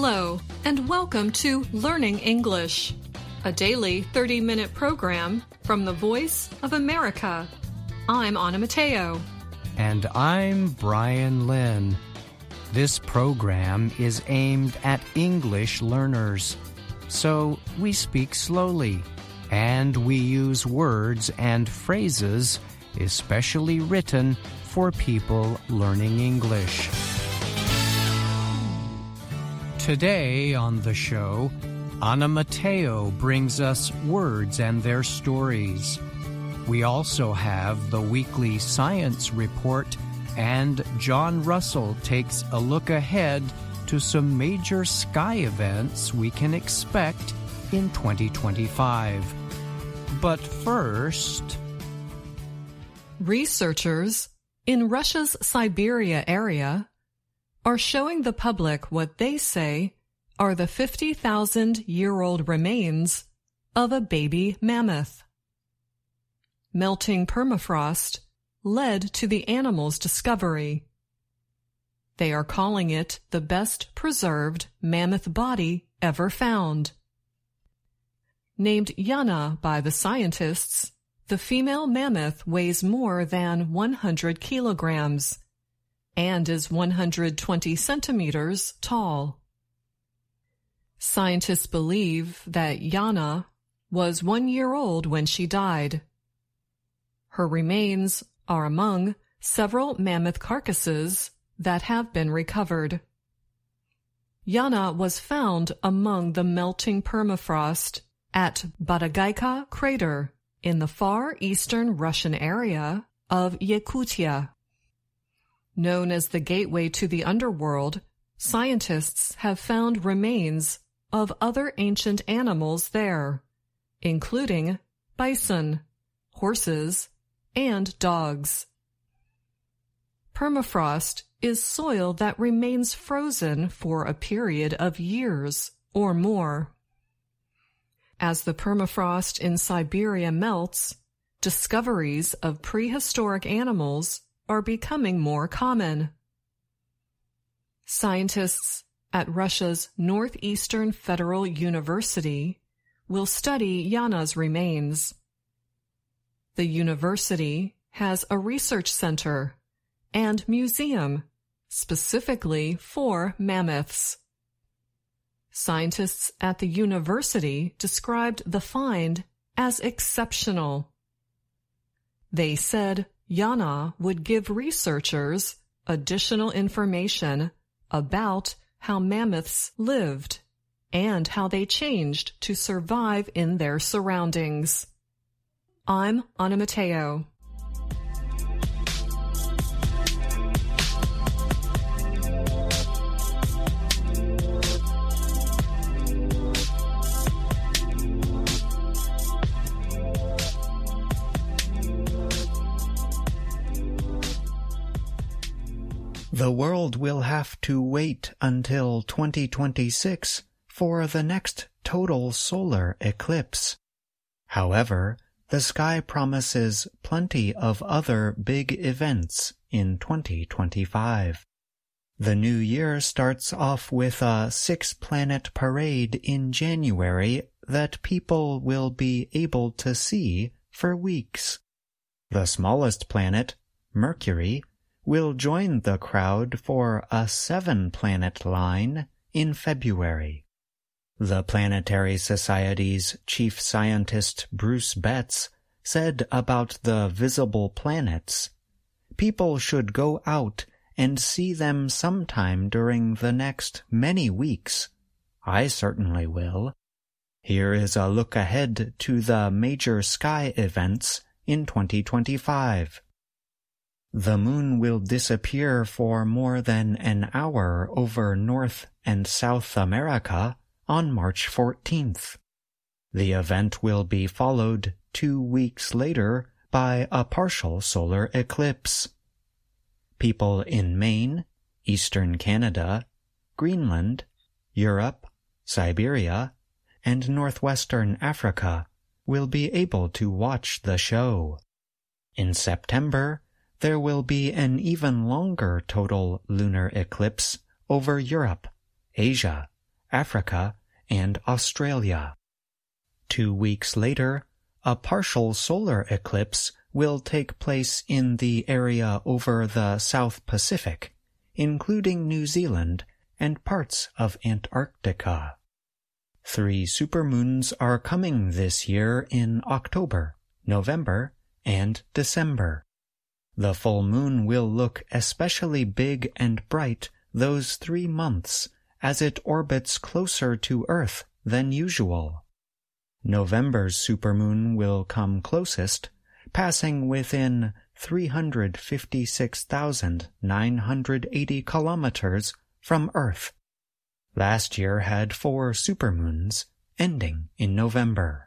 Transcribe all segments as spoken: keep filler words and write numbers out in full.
Hello, and welcome to Learning English, a daily thirty-minute program from the Voice of America. I'm Anna Mateo. And I'm Brian Lynn. This program is aimed at English learners, so we speak slowly, and we use words and phrases especially written for people learning English. Today on the show, Anna Mateo brings us words and their stories. We also have the weekly science report, and John Russell takes a look ahead to some major sky events we can expect in twenty twenty-five. But first... Researchers in Russia's Siberia area are showing the public what they say are the fifty thousand year old remains of a baby mammoth. Melting permafrost led to the animal's discovery. They are calling it the best preserved mammoth body ever found. Named Yana by the scientists, the female mammoth weighs more than one hundred kilograms and is one hundred twenty centimeters tall. Scientists believe that Yana was one year old when she died. Her remains are among several mammoth carcasses that have been recovered. Yana was found among the melting permafrost at Badagaika crater in the far eastern Russian area of Yakutia. Known as the gateway to the underworld, scientists have found remains of other ancient animals there, including bison, horses, and dogs. Permafrost is soil that remains frozen for a period of years or more. As the permafrost in Siberia melts, discoveries of prehistoric animals are becoming more common. Scientists at Russia's Northeastern Federal University will study Yana's remains. The university has a research center and museum specifically for mammoths. Scientists at the university described the find as exceptional. They said Yana would give researchers additional information about how mammoths lived and how they changed to survive in their surroundings. I'm Anna Mateo. The world will have to wait until twenty twenty-six for the next total solar eclipse. However, the sky promises plenty of other big events in twenty twenty-five. The new year starts off with a six-planet parade in January that people will be able to see for weeks. The smallest planet, Mercury, will join the crowd for a seven-planet line in February. The Planetary Society's chief scientist Bruce Betts said about the visible planets, "People should go out and see them sometime during the next many weeks. I certainly will." Here is a look ahead to the major sky events in twenty twenty-five. The moon will disappear for more than an hour over North and South America on March fourteenth. The event will be followed two weeks later by a partial solar eclipse. People in Maine, eastern Canada, Greenland, Europe, Siberia, and northwestern Africa will be able to watch the show. In September, there will be an even longer total lunar eclipse over Europe, Asia, Africa, and Australia. Two weeks later, a partial solar eclipse will take place in the area over the South Pacific, including New Zealand and parts of Antarctica. Three supermoons are coming this year in October, November, and December. The full moon will look especially big and bright those three months as it orbits closer to Earth than usual. November's supermoon will come closest, passing within three hundred fifty-six thousand nine hundred eighty kilometers from Earth. Last year had four supermoons, ending in November.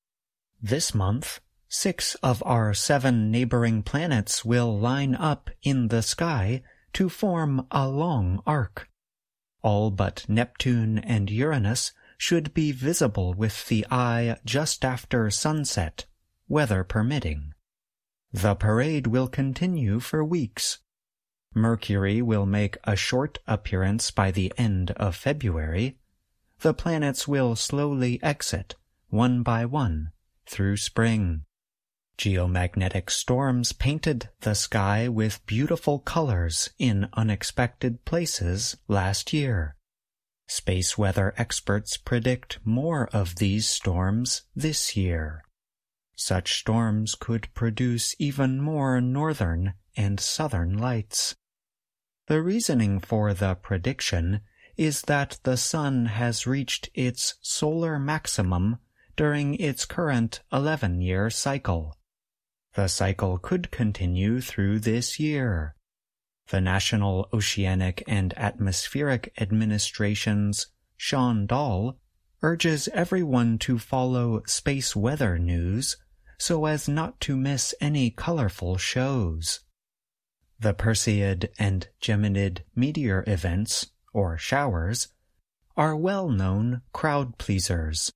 This month, six of our seven neighboring planets will line up in the sky to form a long arc. All but Neptune and Uranus should be visible with the eye just after sunset, weather permitting. The parade will continue for weeks. Mercury will make a short appearance by the end of February. The planets will slowly exit, one by one, through spring. Geomagnetic storms painted the sky with beautiful colors in unexpected places last year. Space weather experts predict more of these storms this year. Such storms could produce even more northern and southern lights. The reasoning for the prediction is that the Sun has reached its solar maximum during its current eleven-year cycle. The cycle could continue through this year. The National Oceanic and Atmospheric Administration's Sean Dahl urges everyone to follow space weather news so as not to miss any colorful shows. The Perseid and Geminid meteor events, or showers, are well-known crowd pleasers.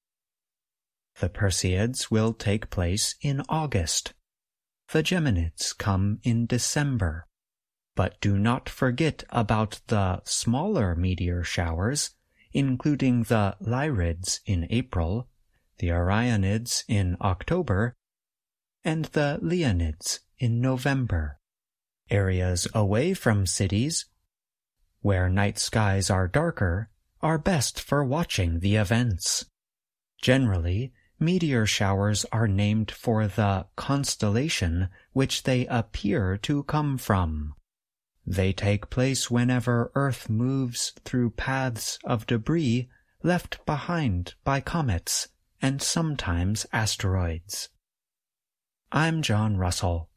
The Perseids will take place in August. The Geminids come in December. But do not forget about the smaller meteor showers, including the Lyrids in April, the Orionids in October, and the Leonids in November. Areas away from cities, where night skies are darker, are best for watching the events. Generally, meteor showers are named for the constellation which they appear to come from. They take place whenever Earth moves through paths of debris left behind by comets and sometimes asteroids. I'm John Russell.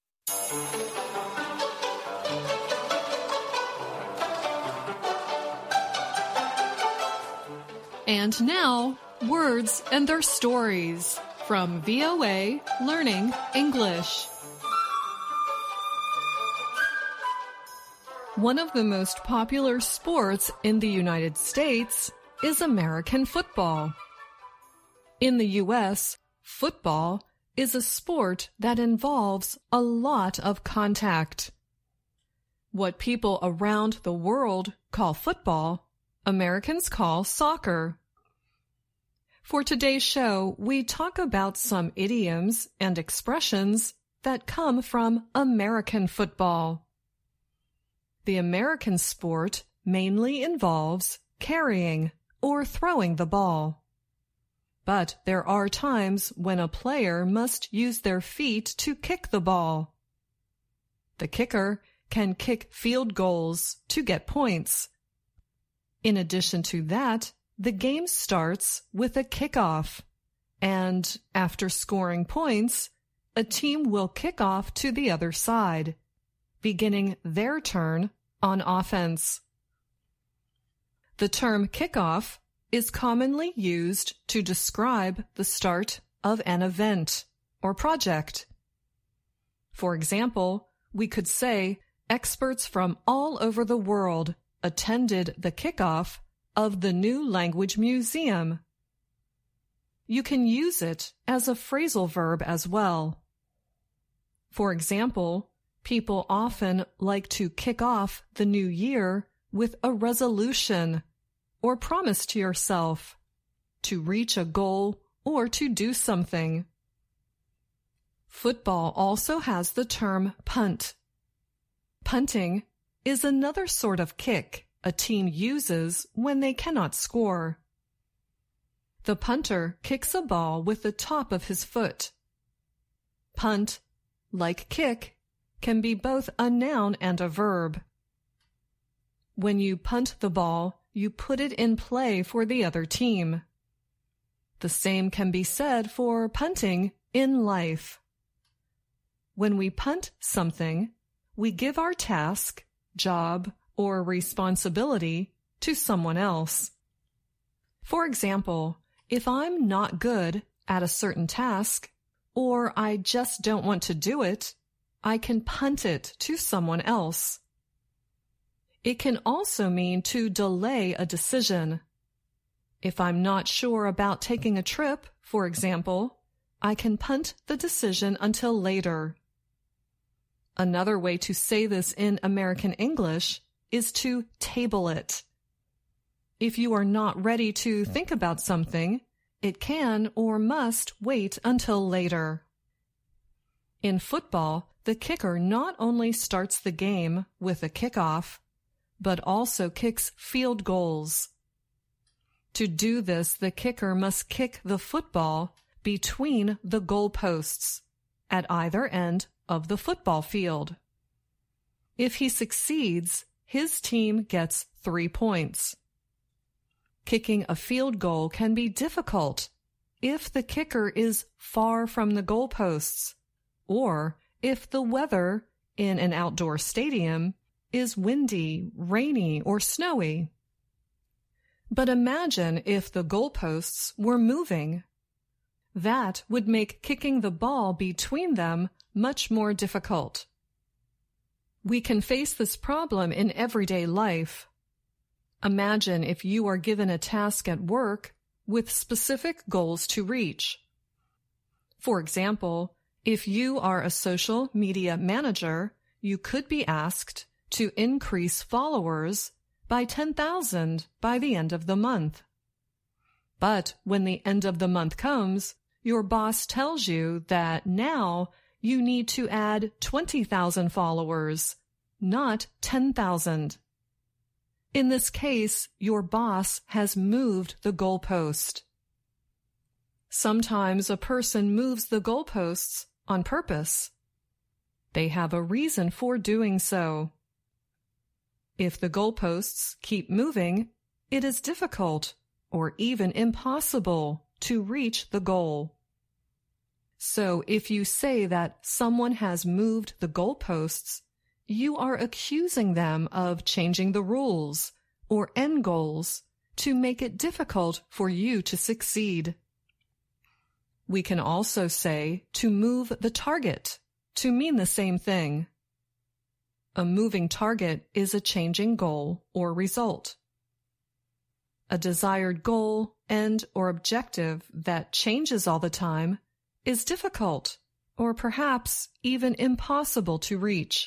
And now, words and their stories from V O A Learning English. One of the most popular sports in the United States is American football. In the U S, football is a sport that involves a lot of contact. What people around the world call football, Americans call soccer. For today's show, we talk about some idioms and expressions that come from American football. The American sport mainly involves carrying or throwing the ball. But there are times when a player must use their feet to kick the ball. The kicker can kick field goals to get points. In addition to that, the game starts with a kickoff, and after scoring points, a team will kick off to the other side, beginning their turn on offense. The term kickoff is commonly used to describe the start of an event or project. For example, we could say experts from all over the world attended the kickoff of the new language museum. You can use it as a phrasal verb as well. For example, people often like to kick off the new year with a resolution or promise to yourself, to reach a goal, or to do something. Football also has the term punt. Punting is another sort of kick a team uses when they cannot score. The punter kicks a ball with the top of his foot. Punt, like kick, can be both a noun and a verb. When you punt the ball, you put it in play for the other team. The same can be said for punting in life. When we punt something, we give our task, job, or responsibility to someone else. For example, if I'm not good at a certain task, or I just don't want to do it, I can punt it to someone else. It can also mean to delay a decision. If I'm not sure about taking a trip, for example, I can punt the decision until later. Another way to say this in American English is to table it. If you are not ready to think about something, it can or must wait until later. In football, the kicker not only starts the game with a kickoff, but also kicks field goals. To do this, the kicker must kick the football between the goalposts at either end of the football field. If he succeeds, his team gets three points. Kicking a field goal can be difficult if the kicker is far from the goalposts, or if the weather in an outdoor stadium is windy, rainy, or snowy. But imagine if the goalposts were moving. That would make kicking the ball between them much more difficult. We can face this problem in everyday life. Imagine if you are given a task at work with specific goals to reach. For example, if you are a social media manager, you could be asked to increase followers by ten thousand by the end of the month. But when the end of the month comes, your boss tells you that now you need to add twenty thousand followers, not ten thousand. In this case, your boss has moved the goalpost. Sometimes a person moves the goalposts on purpose. They have a reason for doing so. If the goalposts keep moving, it is difficult or even impossible to reach the goal. So if you say that someone has moved the goalposts, you are accusing them of changing the rules or end goals to make it difficult for you to succeed. We can also say to move the target to mean the same thing. A moving target is a changing goal or result. A desired goal, end, or objective that changes all the time is difficult or perhaps even impossible to reach.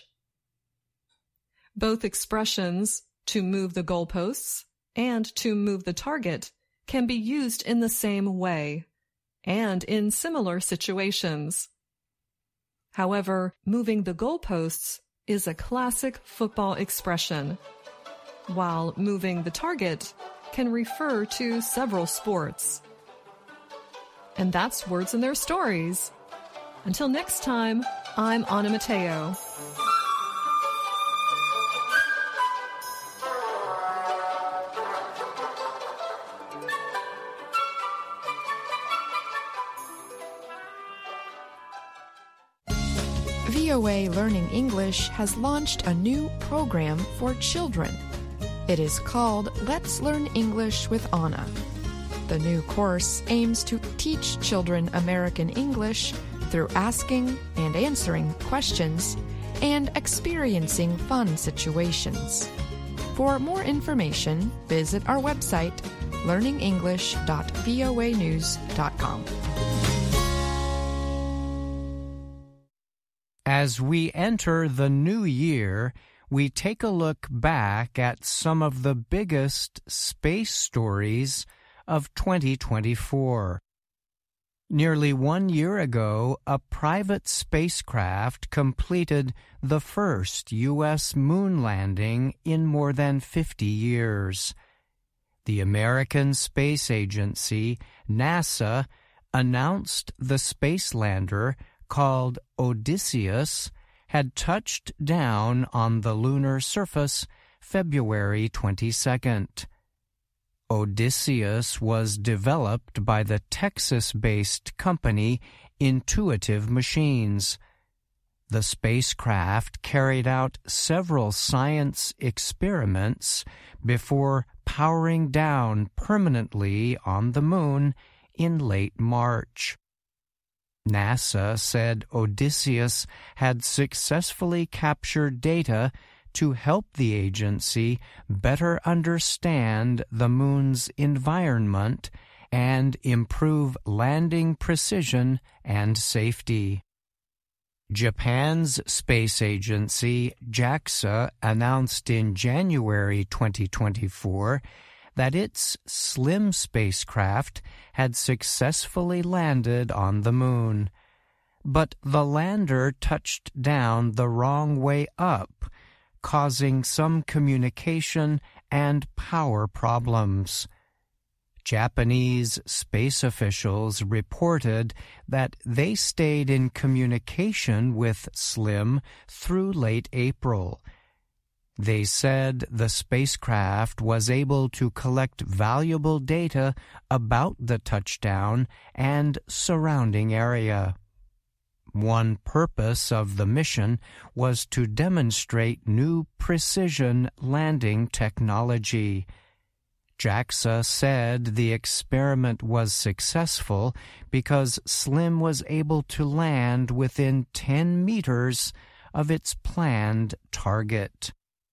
Both expressions, to move the goalposts and to move the target, can be used in the same way and in similar situations. However, moving the goalposts is a classic football expression, while moving the target can refer to several sports. And that's Words and Their Stories. Until next time, I'm Anna Mateo. V O A Learning English has launched a new program for children. It is called Let's Learn English with Anna. The new course aims to teach children American English through asking and answering questions and experiencing fun situations. For more information, visit our website, learning english dot voa news dot com. As we enter the new year, we take a look back at some of the biggest space stories of twenty twenty-four. Nearly one year ago, a private spacecraft completed the first U S moon landing in more than fifty years. The American Space Agency, NASA, announced the space lander, called Odysseus, had touched down on the lunar surface February twenty-second. Odysseus was developed by the Texas-based company Intuitive Machines. The spacecraft carried out several science experiments before powering down permanently on the moon in late March. NASA said Odysseus had successfully captured data to help the agency better understand the moon's environment and improve landing precision and safety. Japan's space agency, JAXA, announced in January twenty twenty-four that its SLIM spacecraft had successfully landed on the moon. But the lander touched down the wrong way up, causing some communication and power problems. Japanese space officials reported that they stayed in communication with SLIM through late April. They said the spacecraft was able to collect valuable data about the touchdown and surrounding area. One purpose of the mission was to demonstrate new precision landing technology. JAXA said the experiment was successful because SLIM was able to land within ten meters of its planned target.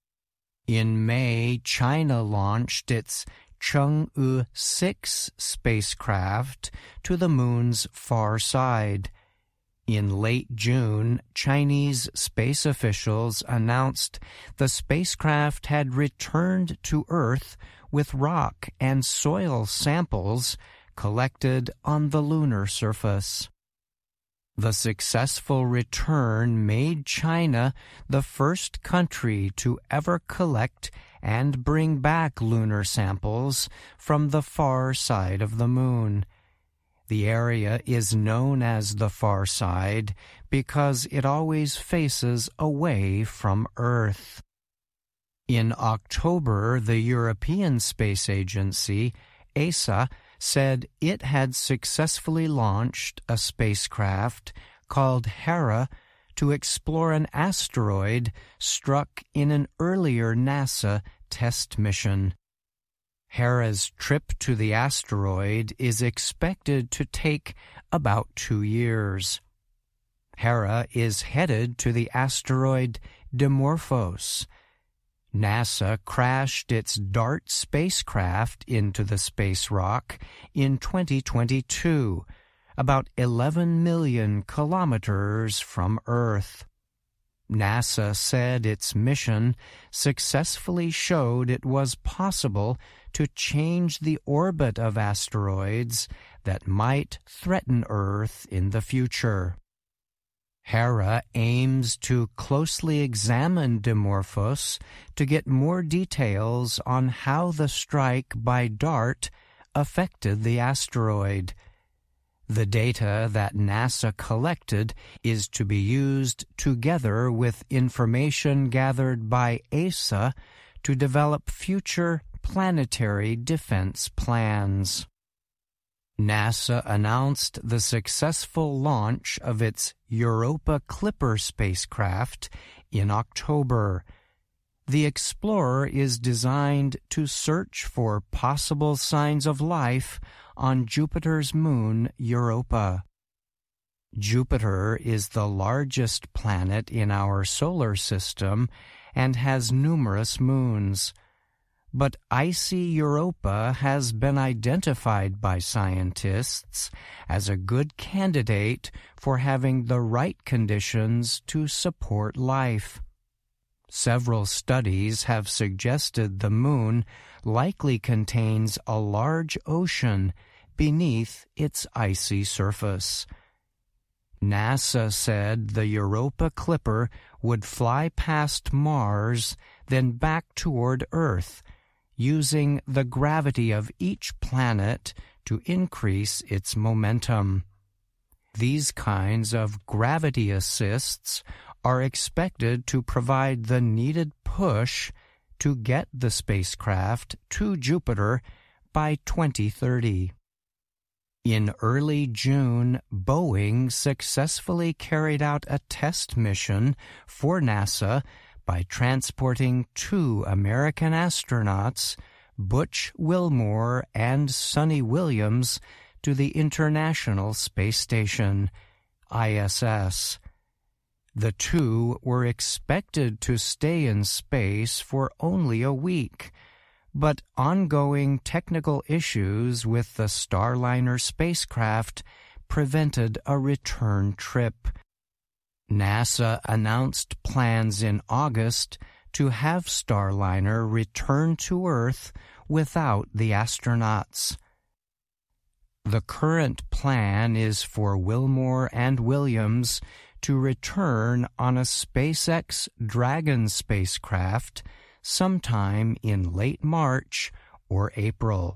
In May, China launched its Chang'e six spacecraft to the moon's far side. In late June, Chinese space officials announced the spacecraft had returned to Earth with rock and soil samples collected on the lunar surface. The successful return made China the first country to ever collect and bring back lunar samples from the far side of the moon. The area is known as the far side because it always faces away from Earth. In October, the European Space Agency, E S A, said it had successfully launched a spacecraft called Hera to explore an asteroid struck in an earlier NASA test mission. Hera's trip to the asteroid is expected to take about two years. Hera is headed to the asteroid Dimorphos. NASA crashed its DART spacecraft into the space rock in twenty twenty-two, about eleven million kilometers from Earth. NASA said its mission successfully showed it was possible to change the orbit of asteroids that might threaten Earth in the future. Hera aims to closely examine Dimorphos to get more details on how the strike by DART affected the asteroid. The data that NASA collected is to be used together with information gathered by E S A to develop future planetary defense plans. NASA announced the successful launch of its Europa Clipper spacecraft in October. The Explorer is designed to search for possible signs of life on Jupiter's moon Europa. Jupiter is the largest planet in our solar system and has numerous moons. But icy Europa has been identified by scientists as a good candidate for having the right conditions to support life. Several studies have suggested the moon likely contains a large ocean beneath its icy surface. NASA said the Europa Clipper would fly past Mars, then back toward Earth, using the gravity of each planet to increase its momentum. These kinds of gravity assists are expected to provide the needed push to get the spacecraft to Jupiter by twenty thirty. In early June, Boeing successfully carried out a test mission for NASA by transporting two American astronauts, Butch Wilmore and Sonny Williams, to the International Space Station, I S S. The two were expected to stay in space for only a week, but ongoing technical issues with the Starliner spacecraft prevented a return trip. NASA announced plans in August to have Starliner return to Earth without the astronauts. The current plan is for Wilmore and Williams to return on a SpaceX Dragon spacecraft sometime in late March or April.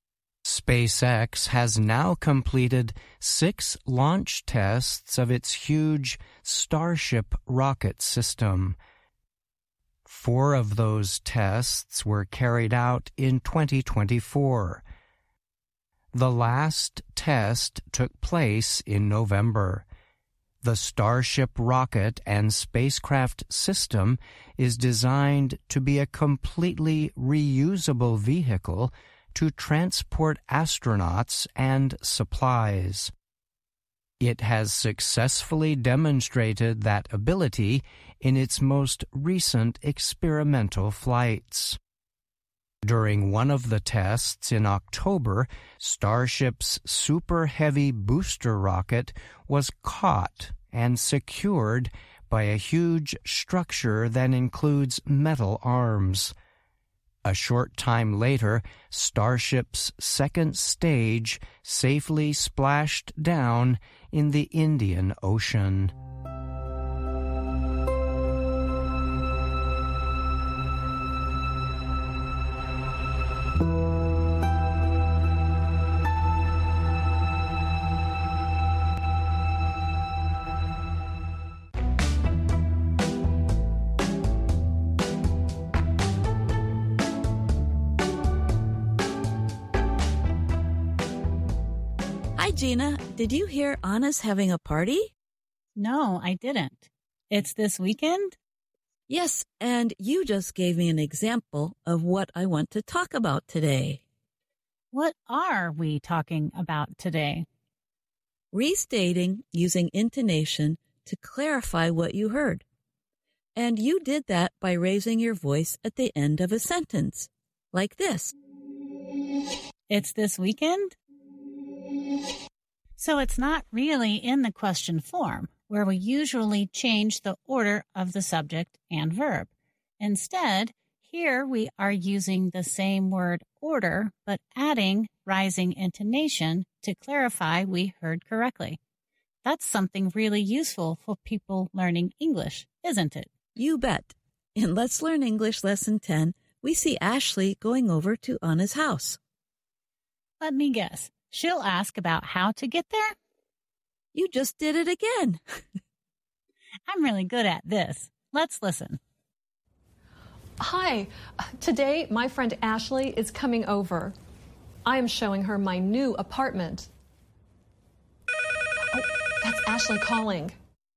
SpaceX has now completed six launch tests of its huge Starship rocket system. Four of those tests were carried out in twenty twenty-four. The last test took place in November. The Starship rocket and spacecraft system is designed to be a completely reusable vehicle to transport astronauts and supplies. It has successfully demonstrated that ability in its most recent experimental flights. During one of the tests in October, Starship's Super Heavy booster rocket was caught and secured by a huge structure that includes metal arms. A short time later, Starship's second stage safely splashed down in the Indian Ocean. Hi, Gina. Did you hear Anna's having a party? No, I didn't. It's this weekend? Yes, and you just gave me an example of what I want to talk about today. What are we talking about today? Restating using intonation to clarify what you heard. And you did that by raising your voice at the end of a sentence, like this. It's this weekend? So it's not really in the question form, where we usually change the order of the subject and verb. Instead, here we are using the same word order, but adding rising intonation to clarify we heard correctly. That's something really useful for people learning English, isn't it? You bet. In Let's Learn English Lesson ten, we see Ashley going over to Anna's house. Let me guess. She'll ask about how to get there? You just did it again. I'm really good at this. Let's listen. Hi. Today, my friend Ashley is coming over. I am showing her my new apartment. Oh, that's Ashley calling.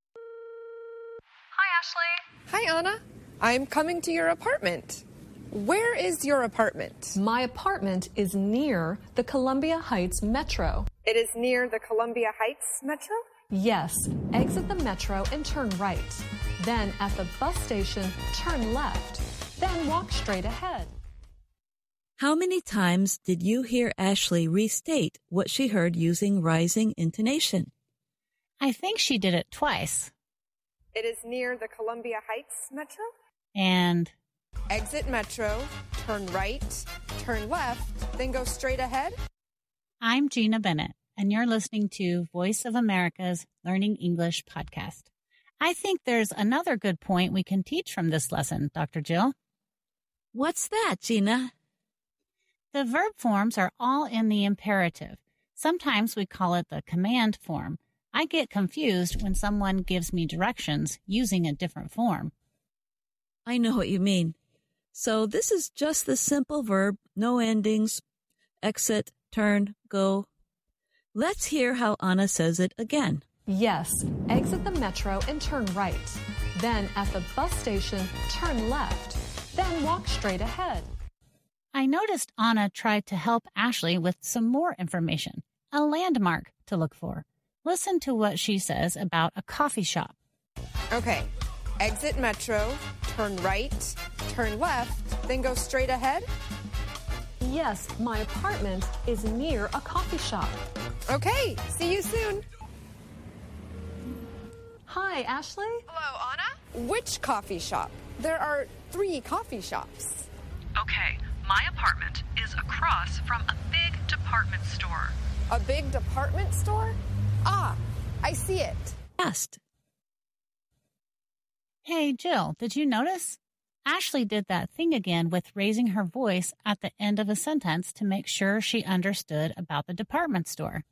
Hi, Ashley. Hi, Anna. I'm coming to your apartment. Where is your apartment? My apartment is near the Columbia Heights Metro. It is near the Columbia Heights Metro? Yes. Exit the Metro and turn right. Then at the bus station, turn left. Then walk straight ahead. How many times did you hear Ashley restate what she heard using rising intonation? I think she did it twice. It is near the Columbia Heights Metro? And exit Metro, turn right, turn left, then go straight ahead. I'm Gina Bennett, and you're listening to Voice of America's Learning English podcast. I think there's another good point we can teach from this lesson, Doctor Jill. What's that, Gina? The verb forms are all in the imperative. Sometimes we call it the command form. I get confused when someone gives me directions using a different form. I know what you mean. So this is just the simple verb, no endings, exit, turn, go. Let's hear how Anna says it again. Yes, exit the metro and turn right. Then at the bus station, turn left. Then walk straight ahead. I noticed Anna tried to help Ashley with some more information, a landmark to look for. Listen to what she says about a coffee shop. Okay, exit Metro, turn right, turn left, then go straight ahead. Yes, my apartment is near a coffee shop. Okay, see you soon. Hi, Ashley. Hello, Anna? Which coffee shop? There are three coffee shops. Okay, my apartment is across from a big department store. A big department store? Ah, I see it. Fast. Hey, Jill, did you notice? Ashley did that thing again with raising her voice at the end of a sentence to make sure she understood about the department store.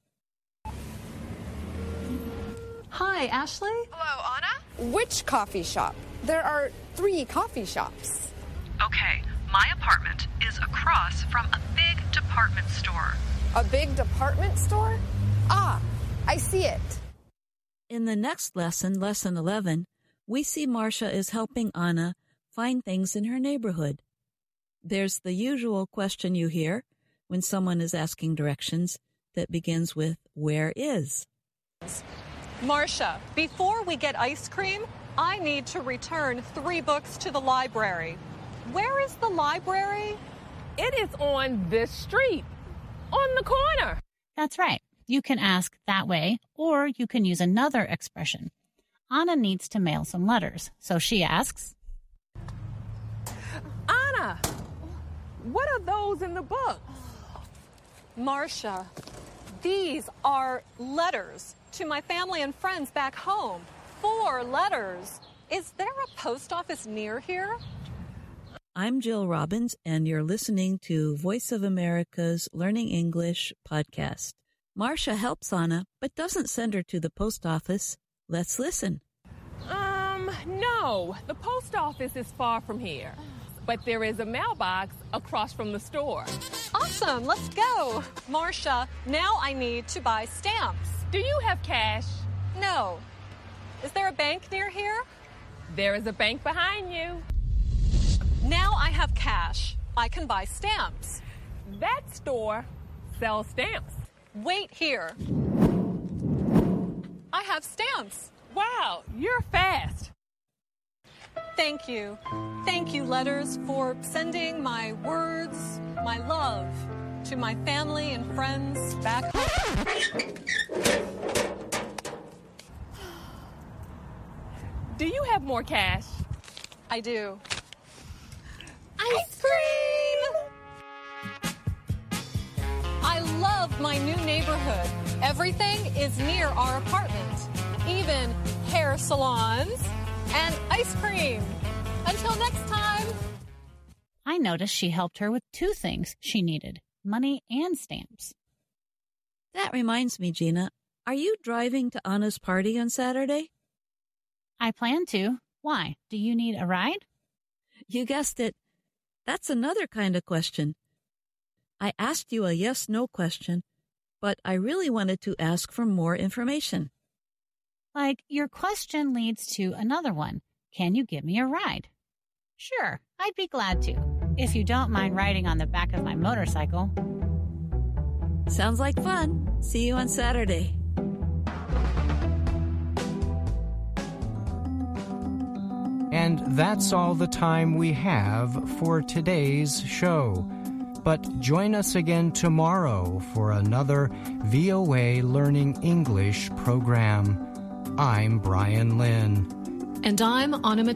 Hi, Ashley. Hello, Anna? Which coffee shop? There are three coffee shops. Okay, my apartment is across from a big department store. A big department store? Ah, I see it. In the next lesson, lesson eleven, we see Marcia is helping Anna find things in her neighborhood. There's the usual question you hear when someone is asking directions that begins with, where is? Marcia, before we get ice cream, I need to return three books to the library. Where is the library? It is on this street, on the corner. That's right. You can ask that way, or you can use another expression. Anna needs to mail some letters, so she asks, Anna, what are those in the book? Marcia, these are letters to my family and friends back home. Four letters. Is there a post office near here? I'm Jill Robbins, and you're listening to Voice of America's Learning English podcast. Marcia helps Anna, but doesn't send her to the post office. Let's listen. Um, no. The post office is far from here. But there is a mailbox across from the store. Awesome, let's go. Marcia, now I need to buy stamps. Do you have cash? No. Is there a bank near here? There is a bank behind you. Now I have cash. I can buy stamps. That store sells stamps. Wait here. I have stamps. Wow, you're fast. Thank you. Thank you, letters, for sending my words, my love, to my family and friends back home. Do you have more cash? I do. Ice cream! I love my new neighborhood. Everything is near our apartment. Even hair salons and ice cream. Until next time. I noticed she helped her with two things she needed, money and stamps. That reminds me, Gina, are you driving to Anna's party on Saturday? I plan to. Why? Do you need a ride? You guessed it. That's another kind of question. I asked you a yes-no question, but I really wanted to ask for more information. Like, your question leads to another one. Can you give me a ride? Sure, I'd be glad to, if you don't mind riding on the back of my motorcycle. Sounds like fun. See you on Saturday. And that's all the time we have for today's show. But join us again tomorrow for another V O A Learning English program. I'm Brian Lynn. And I'm Anna Mateo.